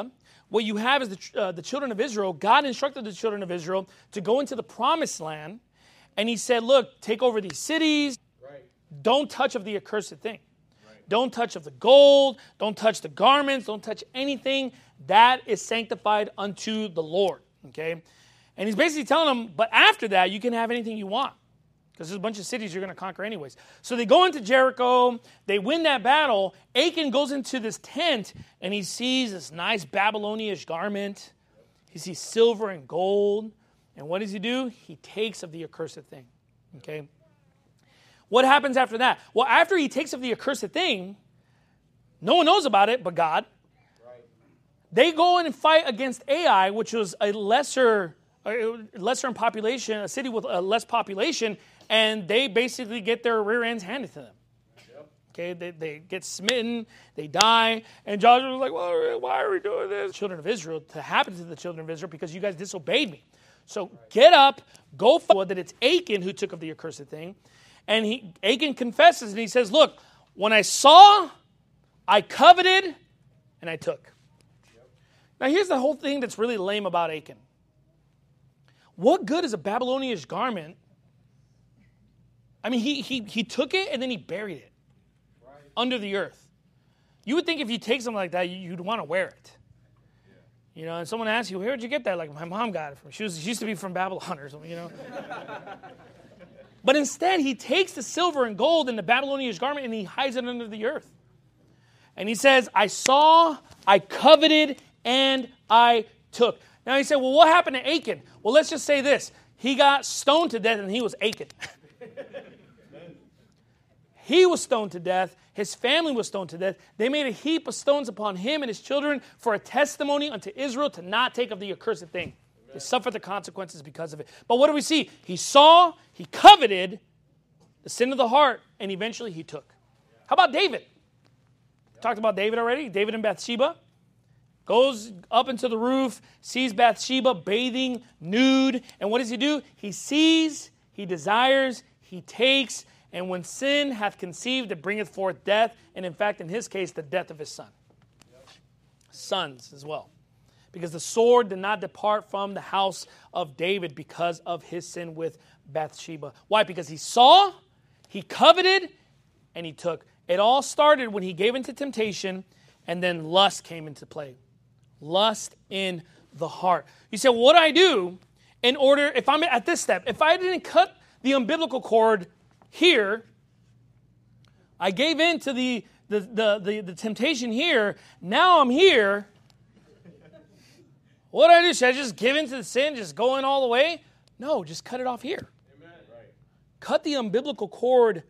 what you have is the children of Israel. God instructed the children of Israel to go into the promised land. And he said, look, take over these cities. Right. Don't touch of the accursed thing. Right. Don't touch of the gold. Don't touch the garments. Don't touch anything that is sanctified unto the Lord. Okay? And he's basically telling them, but after that, you can have anything you want. Because there's a bunch of cities you're going to conquer anyways. So they go into Jericho. They win that battle. Achan goes into this tent, and he sees this nice Babylonian garment. He sees silver and gold. And what does he do? He takes of the accursed thing. Okay? What happens after that? Well, after he takes of the accursed thing, no one knows about it but God. Right. They go in and fight against Ai, which was a lesser in population, a city with a less population, and they basically get their rear ends handed to them. Yep. Okay, they get smitten, they die, and Joshua was like, well, why are we doing this? Children of Israel, to happen to the children of Israel because you guys disobeyed me. So get up, go forward, that it's Achan who took of the accursed thing. And Achan confesses, and he says, look, when I saw, I coveted, and I took. Yep. Now here's the whole thing that's really lame about Achan. What good is a Babylonian garment? I mean, he took it and then he buried it under the earth. You would think if you take something like that, you'd want to wear it. You know, and someone asks you, where did you get that? Like, my mom got it from. She used to be from Babylon or something, you know. But instead, he takes the silver and gold in the Babylonian garment and he hides it under the earth. And he says, I saw, I coveted, and I took. Now he said, well, what happened to Achan? Well, let's just say this. He got stoned to death and he was Achan. He was stoned to death. His family was stoned to death. They made a heap of stones upon him and his children for a testimony unto Israel to not take of the accursed thing. They suffered the consequences because of it. But what do we see? He saw, he coveted the sin of the heart, and eventually he took. How about David? Talked about David already. David and Bathsheba. Goes up into the roof, sees Bathsheba bathing nude. And what does he do? He sees, he desires, he takes. And when sin hath conceived, it bringeth forth death. And in fact, in his case, the death of his son. Yep. Sons as well. Because the sword did not depart from the house of David because of his sin with Bathsheba. Why? Because he saw, he coveted, and he took. It all started when he gave into temptation, and then lust came into play. Lust in the heart. You say, well, what do I do in order, if I'm at this step, if I didn't cut the umbilical cord here, I gave in to the temptation here, now I'm here. What do I do? Should I just give in to the sin, just go in all the way? No, just cut it off here. Amen. Right. Cut the unbiblical cord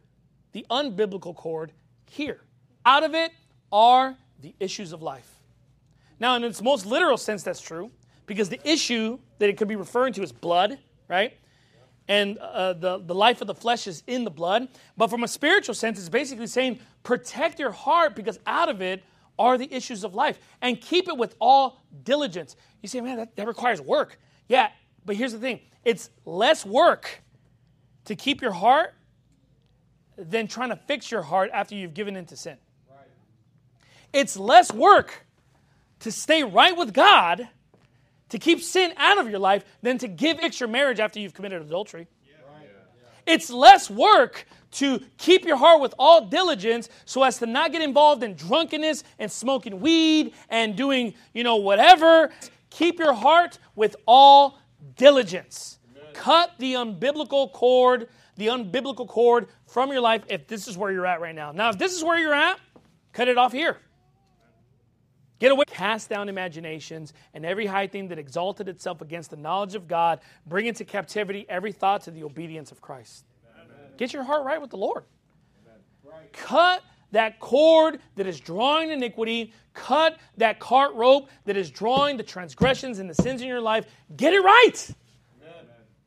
here. Out of it are the issues of life. Now, in its most literal sense, that's true, because the issue that it could be referring to is blood, right? And the life of the flesh is in the blood. But from a spiritual sense, it's basically saying, protect your heart, because out of it are the issues of life. And keep it with all diligence. You say, man, that requires work. Yeah, but here's the thing. It's less work to keep your heart than trying to fix your heart after you've given into sin. Right. It's less work to stay right with God, to keep sin out of your life, than to fix your marriage after you've committed adultery. Yeah. Right. Yeah. It's less work to keep your heart with all diligence so as to not get involved in drunkenness and smoking weed and doing, whatever. Keep your heart with all diligence. Amen. Cut the unbiblical cord from your life if this is where you're at right now. Now, if this is where you're at, cut it off here. Get away. Cast down imaginations and every high thing that exalted itself against the knowledge of God. Bring into captivity every thought to the obedience of Christ. Amen. Get your heart right with the Lord. Right. Cut that cord that is drawing iniquity. Cut that cart rope that is drawing the transgressions and the sins in your life. Get it right. Amen.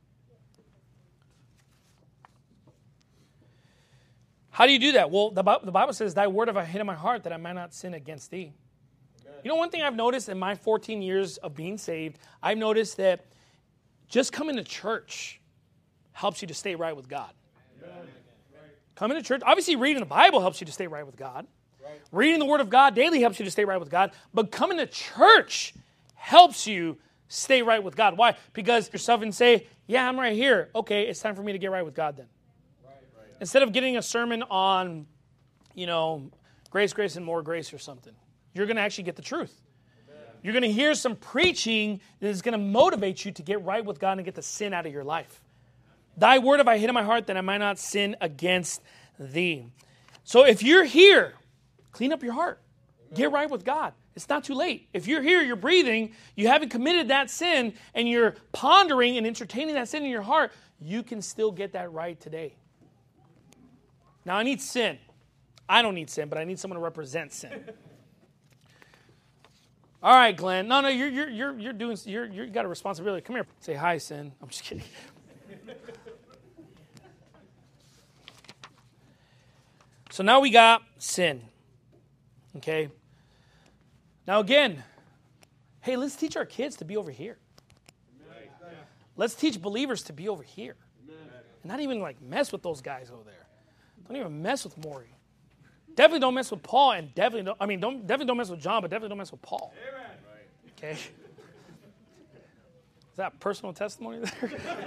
How do you do that? Well, the Bible says, thy word have I hid in my heart that I might not sin against thee. You know, one thing I've noticed in my 14 years of being saved, I've noticed that just coming to church helps you to stay right with God. Amen. Coming to church, obviously reading the Bible helps you to stay right with God. Right. Reading the Word of God daily helps you to stay right with God. But coming to church helps you stay right with God. Why? Because yourself and say, yeah, I'm right here. Okay, it's time for me to get right with God then. Instead of getting a sermon on, grace, grace, and more grace or something, you're going to actually get the truth. You're going to hear some preaching that is going to motivate you to get right with God and get the sin out of your life. Thy word have I hid in my heart that I might not sin against thee. So if you're here, clean up your heart. Get right with God. It's not too late. If you're here, you're breathing, you haven't committed that sin, and you're pondering and entertaining that sin in your heart, you can still get that right today. Now, I need sin. I don't need sin, but I need someone to represent sin. All right, Glenn. No, you're doing. You got a responsibility. Come here. Say hi, sin. I'm just kidding. So now we got sin. Okay. Now again, hey, let's teach our kids to be over here. Let's teach believers to be over here. And not even mess with those guys over there. Don't even mess with Maury. Definitely don't mess with Paul, and definitely don't mess with John, but definitely don't mess with Paul. Okay? Is that personal testimony there?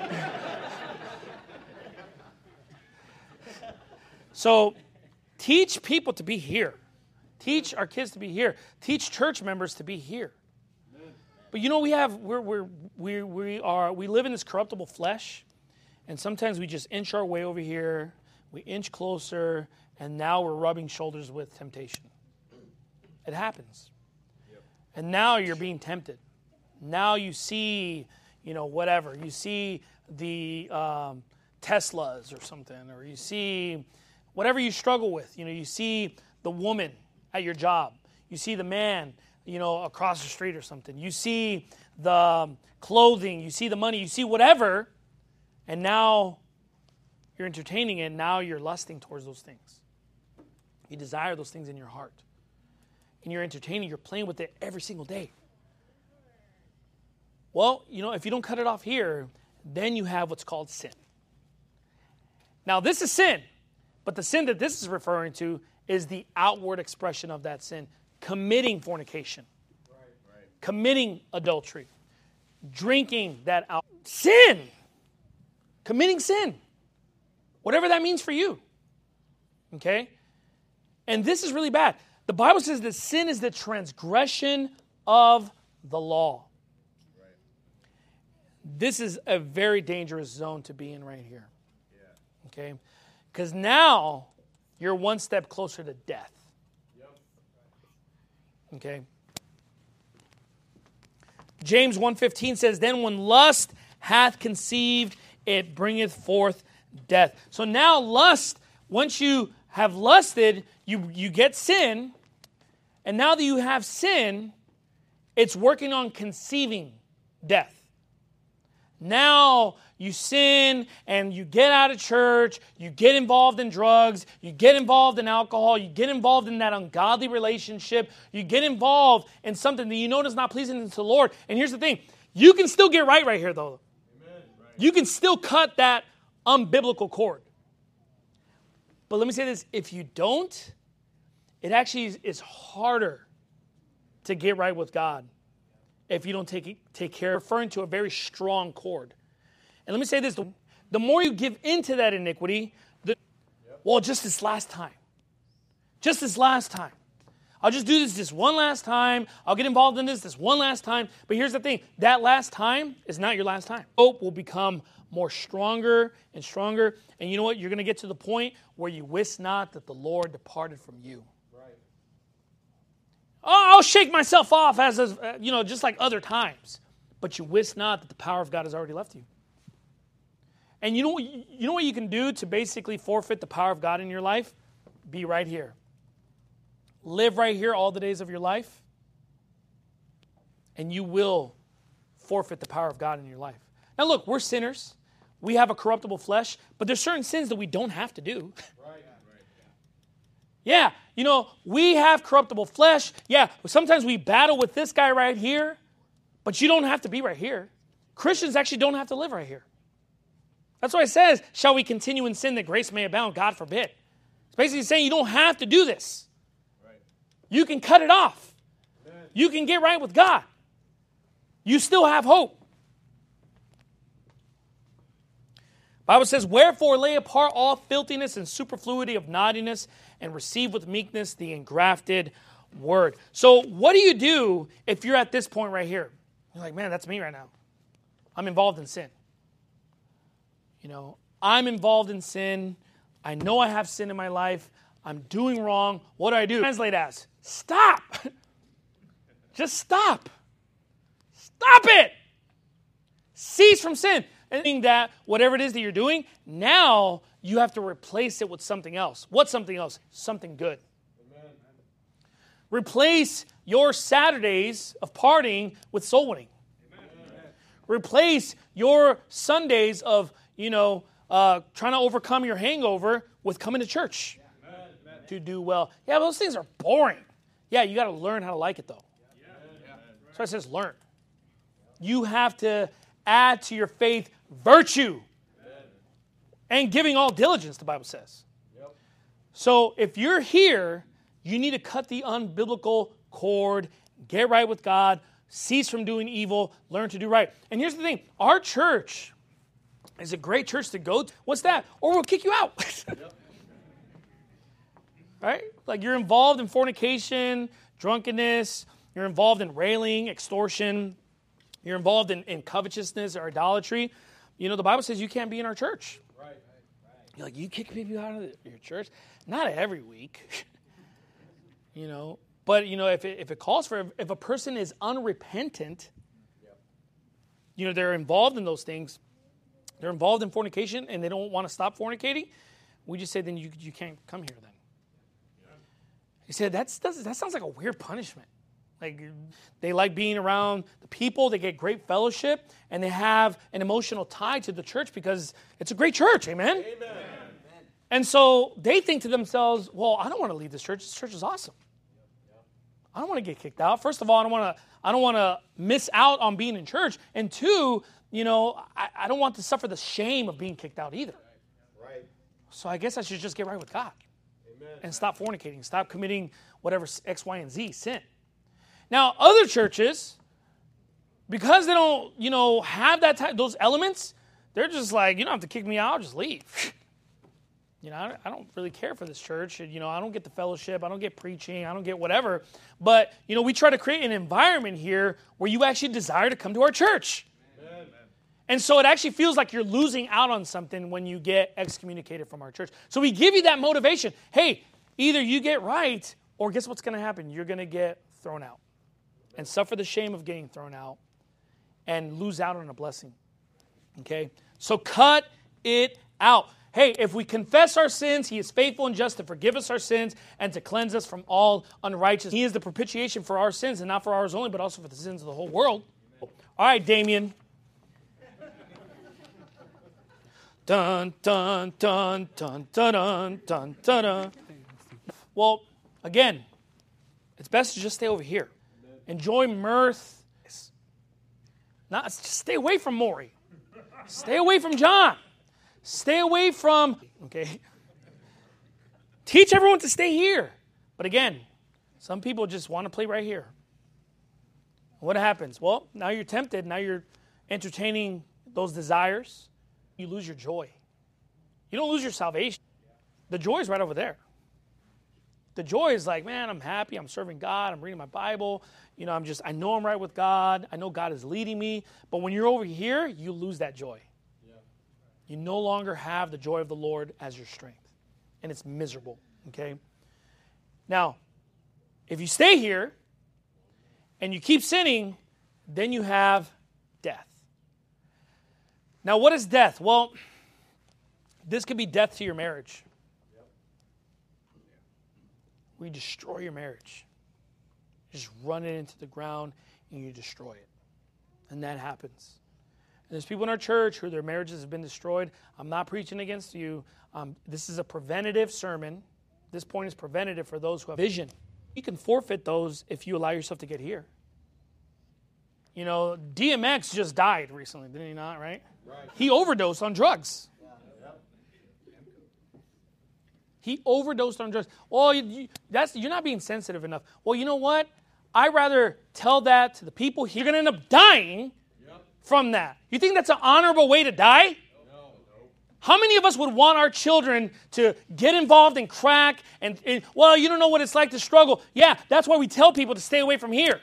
So, teach people to be here. Teach our kids to be here. Teach church members to be here. But we live in this corruptible flesh, and sometimes we just inch our way over here. We inch closer, and now we're rubbing shoulders with temptation. It happens. Yep. And now you're being tempted. Now you see, whatever. You see the Teslas or something, or you see whatever you struggle with. You see the woman at your job. You see the man, across the street or something. You see the clothing. You see the money. You see whatever, and now you're entertaining it. Now you're lusting towards those things. You desire those things in your heart. And you're entertaining, you're playing with it every single day. Well, if you don't cut it off here, then you have what's called sin. Now, this is sin. But the sin that this is referring to is the outward expression of that sin. Committing fornication. Right. Committing adultery. Drinking that out. Sin. Committing sin. Whatever that means for you. Okay? And this is really bad. The Bible says that sin is the transgression of the law. Right. This is a very dangerous zone to be in right here. Yeah. Okay? Because now you're one step closer to death. Yep. Okay? James 1:15 says, then when lust hath conceived, it bringeth forth death. So now lust, once you have lusted, you get sin, and now that you have sin, it's working on conceiving death. Now you sin and you get out of church, you get involved in drugs, you get involved in alcohol, you get involved in that ungodly relationship, you get involved in something that you know is not pleasing to the Lord. And here's the thing, you can still get right here though. Amen. Right. You can still cut that unbiblical cord. But let me say this, if you don't, it actually is harder to get right with God if you don't take care, referring to a very strong cord. And let me say this, the more you give into that iniquity, just this last time. Just this last time. I'll just do this one last time. I'll get involved in this one last time. But here's the thing, that last time is not your last time. Hope will become more stronger and stronger. And you know what? You're going to get to the point where you wist not that the Lord departed from you. Right. Oh, I'll shake myself off as just like other times. But you wist not that the power of God has already left you. And you know what you can do to basically forfeit the power of God in your life? Be right here. Live right here all the days of your life. And you will forfeit the power of God in your life. Now look, we're sinners. We have a corruptible flesh, but there's certain sins that we don't have to do. Right. Yeah, we have corruptible flesh. Yeah, sometimes we battle with this guy right here, but you don't have to be right here. Christians actually don't have to live right here. That's why it says, shall we continue in sin that grace may abound? God forbid. It's basically saying you don't have to do this. Right. You can cut it off. Amen. You can get right with God. You still have hope. Bible says, wherefore lay apart all filthiness and superfluity of naughtiness and receive with meekness the engrafted word. So what do you do if you're at this point right here? You're like, man, that's me right now. I'm involved in sin. I'm involved in sin. I know I have sin in my life. I'm doing wrong. What do? Translate as, stop. Just stop. Stop it. Cease from sin. And that whatever it is that you're doing, now you have to replace it with something else. What's something else? Something good. Amen. Replace your Saturdays of partying with soul winning. Amen. Replace your Sundays of, trying to overcome your hangover with coming to church. Amen. To do well. Yeah, those things are boring. Yeah, you got to learn how to like it though. So it says learn. You have to add to your faith virtue. Amen. And giving all diligence, the Bible says. Yep. So if you're here, you need to cut the unbiblical cord, get right with God, cease from doing evil, learn to do right. And here's the thing, our church is a great church to go to. What's that? Or we'll kick you out. Yep. Right? Like you're involved in fornication, drunkenness, you're involved in railing, extortion, you're involved in covetousness or idolatry. The Bible says you can't be in our church. Right. You're like, you kick people out of your church? Not every week. But, if it calls for, if a person is unrepentant, they're involved in those things, they're involved in fornication and they don't want to stop fornicating, we just say, then you can't come here then. He said, that sounds like a weird punishment. Like they like being around the people, they get great fellowship, and they have an emotional tie to the church because it's a great church, amen? Amen. And so they think to themselves, well, I don't want to leave this church. This church is awesome. I don't want to get kicked out. First of all, I don't want to miss out on being in church. And two, I don't want to suffer the shame of being kicked out either. Right. So I guess I should just get right with God. Amen. And stop fornicating, stop committing whatever X, Y, and Z sin. Now, other churches, because they don't, have those elements, they're just like, you don't have to kick me out, I'll just leave. I don't really care for this church. I don't get the fellowship, I don't get preaching, I don't get whatever. But, we try to create an environment here where you actually desire to come to our church. Amen. And so it actually feels like you're losing out on something when you get excommunicated from our church. So we give you that motivation. Hey, either you get right, or guess what's going to happen? You're going to get thrown out. And suffer the shame of getting thrown out and lose out on a blessing. Okay? So cut it out. Hey, if we confess our sins, He is faithful and just to forgive us our sins and to cleanse us from all unrighteousness. He is the propitiation for our sins, and not for ours only, but also for the sins of the whole world. All right, Damien. Dun, dun, dun, dun, dun, dun, dun, dun, dun. Well, again, it's best to just stay over here. Enjoy mirth. Just stay away from Maury. Stay away from John. Stay away from, okay? Teach everyone to stay here. But again, some people just want to play right here. What happens? Well, now you're tempted. Now you're entertaining those desires. You lose your joy. You don't lose your salvation. The joy is right over there. The joy is like, man, I'm happy. I'm serving God. I'm reading my Bible. I know I'm right with God. I know God is leading me. But when you're over here, you lose that joy. Yeah. You no longer have the joy of the Lord as your strength. And it's miserable, okay? Now, if you stay here and you keep sinning, then you have death. Now, what is death? Well, this could be death to your marriage. We destroy your marriage. Just run it into the ground and you destroy it. And that happens. And there's people in our church who their marriages have been destroyed. I'm not preaching against you. This is a preventative sermon. This point is preventative for those who have vision. You can forfeit those if you allow yourself to get here. DMX just died recently, did he not, right? He overdosed on drugs. He overdosed on drugs. Well, you're not being sensitive enough. Well, you know what? I'd rather tell that to the people. You're going to end up dying from that. You think that's an honorable way to die? How many of us would want our children to get involved in crack and well, you don't know what it's like to struggle. Yeah, that's why we tell people to stay away from here.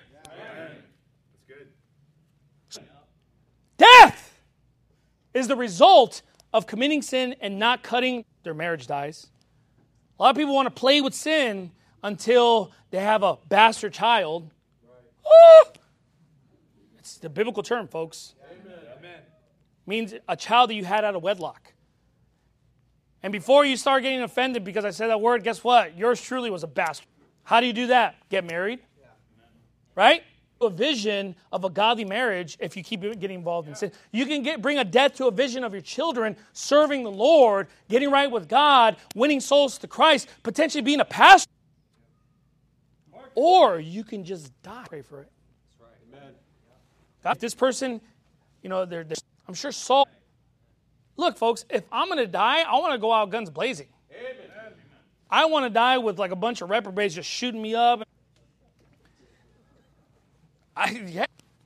That's good. Death is the result of committing sin and not cutting. Their marriage dies. A lot of people want to play with sin until they have a bastard child. Oh! It's the biblical term, folks. Amen. Means a child that you had out of wedlock. And before you start getting offended because I said that word, guess what? Yours truly was a bastard. How do you do that? Get married. Right? A vision of a godly marriage if you keep getting involved in sin. You can bring a death to a vision of your children, serving the Lord, getting right with God, winning souls to Christ, potentially being a pastor. Or you can just die. Pray for it. If this person, I'm sure Saul. Look, folks, if I'm going to die, I want to go out guns blazing. Amen. I want to die with like a bunch of reprobates just shooting me up. The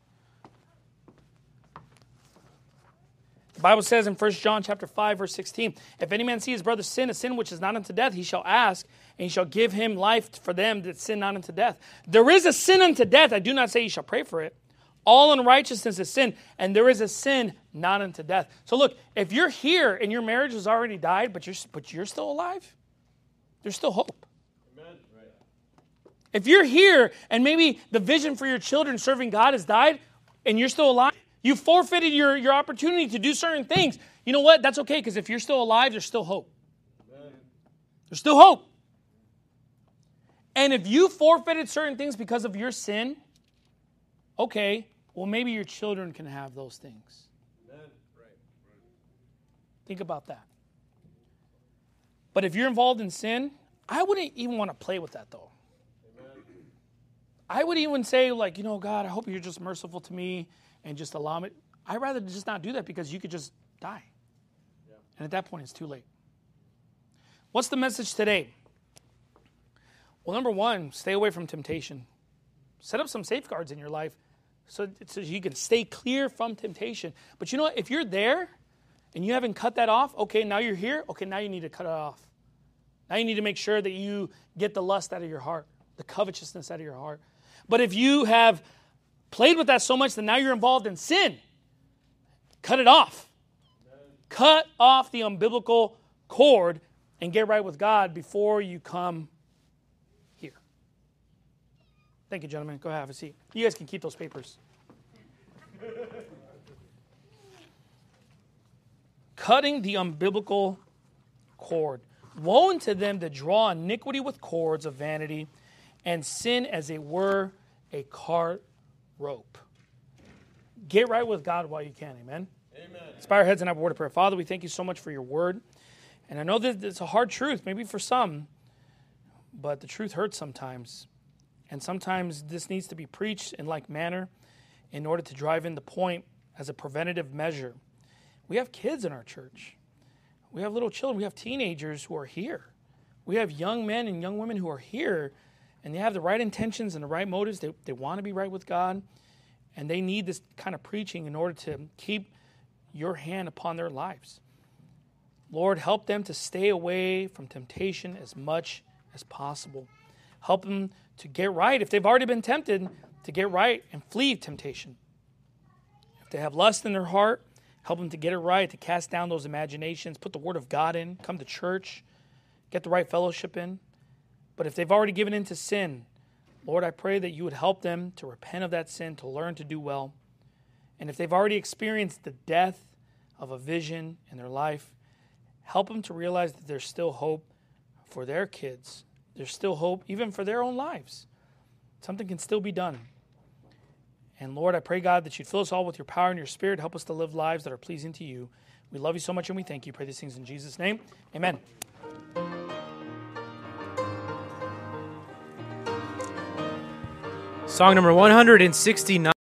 Bible says in 1 John chapter 5, verse 16, if any man see his brother sin, a sin which is not unto death, he shall ask, and he shall give him life for them that sin not unto death. There is a sin unto death. I do not say you shall pray for it. All unrighteousness is sin, and there is a sin not unto death. So look, if you're here and your marriage has already died, but you're still alive, there's still hope. Amen. Right. If you're here and maybe the vision for your children serving God has died, and you're still alive, you forfeited your opportunity to do certain things. You know what? That's okay, because if you're still alive, there's still hope. Amen. There's still hope. And if you forfeited certain things because of your sin, okay, well, maybe your children can have those things. Amen. Right. Think about that. But if you're involved in sin, I wouldn't even want to play with that, though. Amen. I would even say, like, God, I hope you're just merciful to me and just allow me. I'd rather just not do that because you could just die. Yeah. And at that point, it's too late. What's the message today? Well, number one, stay away from temptation. Set up some safeguards in your life so you can stay clear from temptation. But you know what? If you're there and you haven't cut that off, okay, now you're here. Okay, now you need to cut it off. Now you need to make sure that you get the lust out of your heart, the covetousness out of your heart. But if you have played with that so much that now you're involved in sin, cut it off. Cut off the umbilical cord and get right with God before you come here. Thank you, gentlemen. Go have a seat. You guys can keep those papers. Cutting the umbilical cord. Woe unto them that draw iniquity with cords of vanity, and sin as it were a cart rope. Get right with God while you can. Amen. Amen. Inspire heads and have a word of prayer. Father, we thank you so much for your word. And I know that it's a hard truth, maybe for some, but the truth hurts sometimes. And sometimes this needs to be preached in like manner in order to drive in the point as a preventative measure. We have kids in our church. We have little children. We have teenagers who are here. We have young men and young women who are here, and they have the right intentions and the right motives. They want to be right with God, and they need this kind of preaching in order to keep your hand upon their lives. Lord, help them to stay away from temptation as much as possible. Help them to get right. If they've already been tempted, to get right and flee temptation. If they have lust in their heart, help them to get it right, to cast down those imaginations, put the Word of God in, come to church, get the right fellowship in. But if they've already given in to sin, Lord, I pray that you would help them to repent of that sin, to learn to do well. And if they've already experienced the death of a vision in their life, help them to realize that there's still hope for their kids. There's still hope even for their own lives. Something can still be done. And Lord, I pray, God, that you'd fill us all with your power and your spirit. Help us to live lives that are pleasing to you. We love you so much and we thank you. Pray these things in Jesus' name. Amen.
Song number 169.